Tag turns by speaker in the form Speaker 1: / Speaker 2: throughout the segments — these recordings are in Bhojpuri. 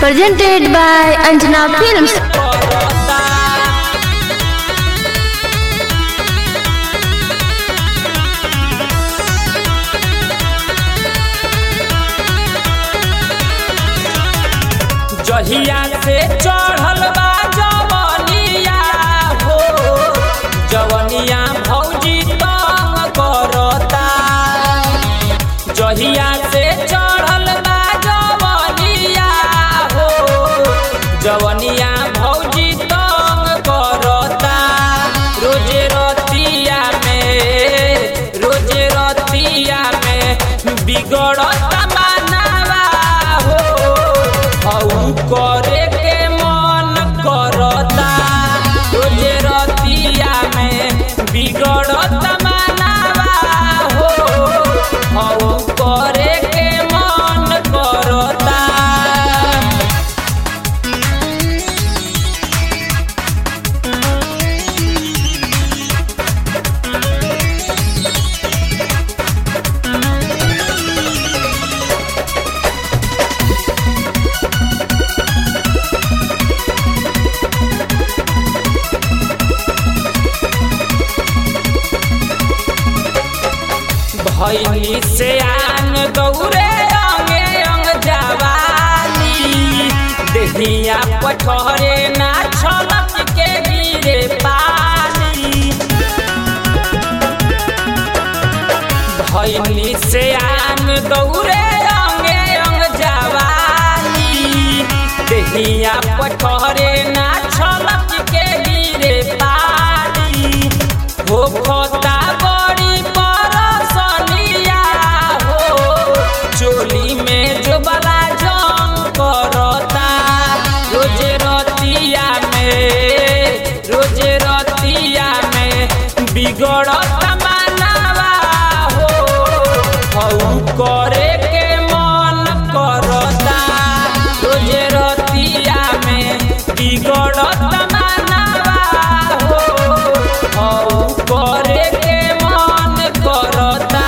Speaker 1: Presented by Anjana Films.
Speaker 2: जहिया से चढ़ल बा जवनिया हो, जवनिया भौजी तंग करता। जहिया से चढ़ल बा जवनिया हो, जवनिया भौजी तंग करता। रोजे रतिया में बिगड़ता मानवा हो, करे के मन करता। रोजे रतिया में बिगड़ता मानवा हो, करे के मन करता। भैनी से आन गौरे अंगे अंग जवानी, देहिया पठरे ना छलक के गिरे पानी। भैनी से आन गौरे अंगे अंग जवानी, देहिया पठरे ना छलक के गिरे पानी। हो खोता बड़ी परसनिया हो, चोली में जो बला जंग करता। रोजे रतिया में बिगड़ता मानवा हो, करे के मन करता। रोजे रतिया में बिगड़ता मानवा हो, करे के मन करता।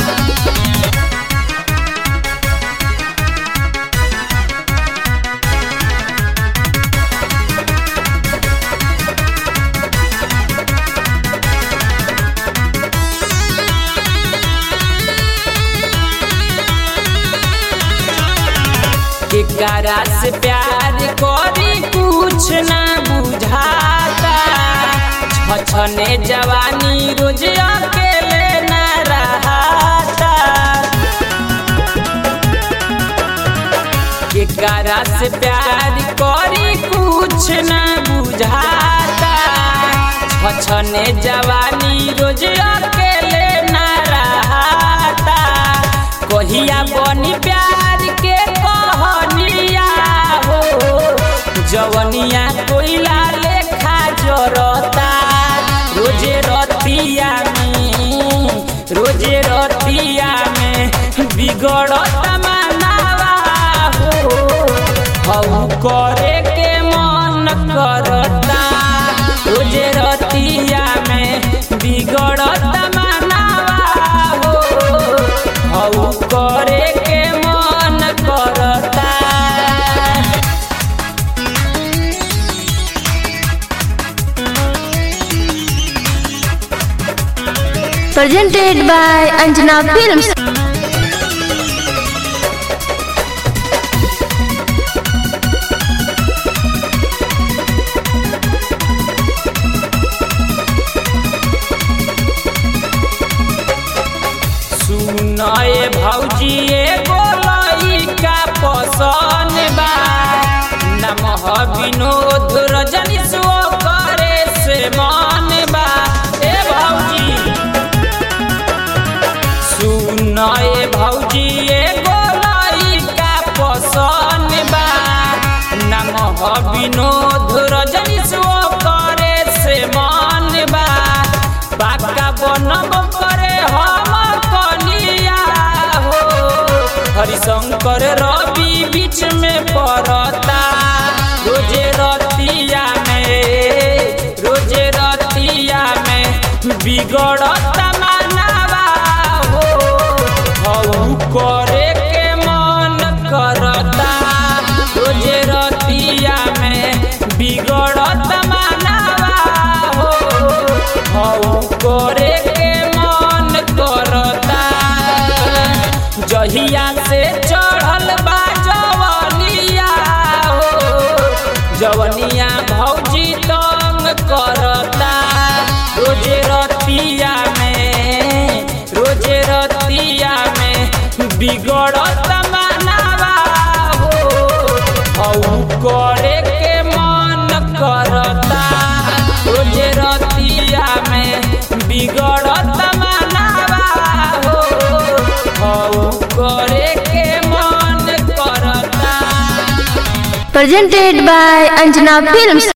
Speaker 2: केकरा से प्यार करी कुछ ना बुझाता। छछने जवानी रोज अकेले ना रहता। केकरा से प्यार करी कुछ ना बुझाता। छछने जवानी रोज अकेले ना रहता। कहिया बनी प्यार के कहनिया हो, जवनिया कोयला लेखा जरता। रोजे रतिया में बिगड़ता मानवा हो, करे के मन करता। रोजे रतिया में बिगड़ता मानवा हो, करे के मन करता।
Speaker 1: Presented by Anjana Films.
Speaker 2: सुनाए भौजी एगो लइका पसंद बा, नाम ह विनोद रजनीश करे से मन बा। ए भौजी सुनाए भौजी एगो लइका पसंद बा, नाम ह विनोद रजनीश करे से मन बा। बाका बनब करे हम कनिया हो, हरिशंकर रवि बीच में पड़ता। रोजे रतिया में बिगड़ता मानवा हो, करे के मन करता। रोजे करता रोजे रतिया में बिगड़त मानवा हो करे के मन करता रोजे रतिया में बिगड़त मानवा हो करे के मन करता।
Speaker 1: Presented by Anjana Films।